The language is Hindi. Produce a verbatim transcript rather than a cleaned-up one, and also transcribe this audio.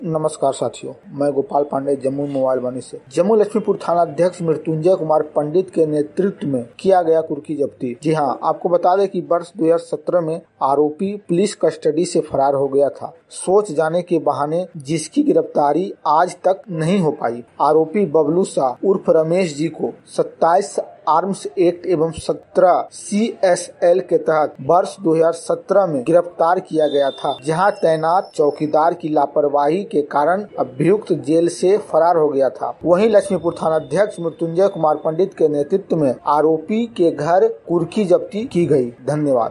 नमस्कार साथियों, मैं गोपाल पांडे जम्मू मोबाइल वाणी से। जम्मू लक्ष्मीपुर थाना अध्यक्ष मृत्युंजय कुमार पंडित के नेतृत्व में किया गया कुर्की जब्ती। जी हां, आपको बता दें कि वर्ष दो हज़ार सत्रह में आरोपी पुलिस कस्टडी से फरार हो गया था, सोच जाने के बहाने, जिसकी गिरफ्तारी आज तक नहीं हो पाई। आरोपी बबलू शाह उर्फ रमेश जी को सत्ताईस आर्म्स एक्ट एवं सत्रह सी एस एल के तहत वर्ष दो हज़ार सत्रह में गिरफ्तार किया गया था, जहां तैनात चौकीदार की लापरवाही के कारण अभियुक्त जेल से फरार हो गया था। वहीं लक्ष्मीपुर थाना अध्यक्ष मृत्युंजय कुमार पंडित के नेतृत्व में आरोपी के घर कुर्की जब्ती की गई। धन्यवाद।